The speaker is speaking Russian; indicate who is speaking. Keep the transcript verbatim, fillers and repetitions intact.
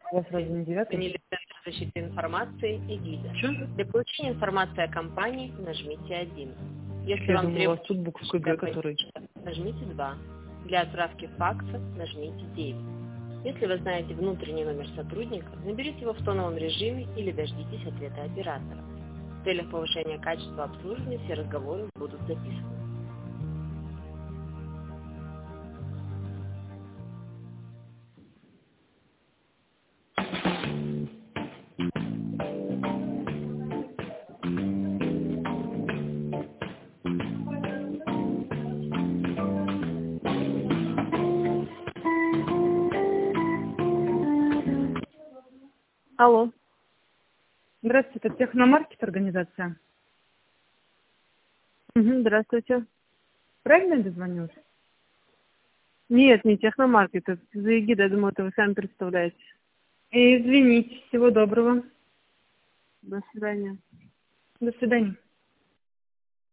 Speaker 1: У вас разве не девятый?
Speaker 2: Центр защиты информации и гида.
Speaker 1: Что?
Speaker 2: Для получения информации о компании нажмите один. Если
Speaker 1: Я
Speaker 2: вам
Speaker 1: думаю, у вас
Speaker 2: требуется,
Speaker 1: тут буква КГ, который...
Speaker 2: нажмите два. Для отправки факса нажмите девять. Если вы знаете внутренний номер сотрудника, наберите его в тоновом режиме или дождитесь ответа оператора. В целях повышения качества обслуживания все разговоры будут записаны.
Speaker 1: Алло. Здравствуйте, это Техномаркет организация.
Speaker 3: Угу, здравствуйте.
Speaker 1: Правильно я дозвонилась?
Speaker 3: Нет, не Техномаркет, это за эгидой, я думаю, это вы сами представляете.
Speaker 1: И извините, всего доброго.
Speaker 3: До свидания.
Speaker 1: До свидания.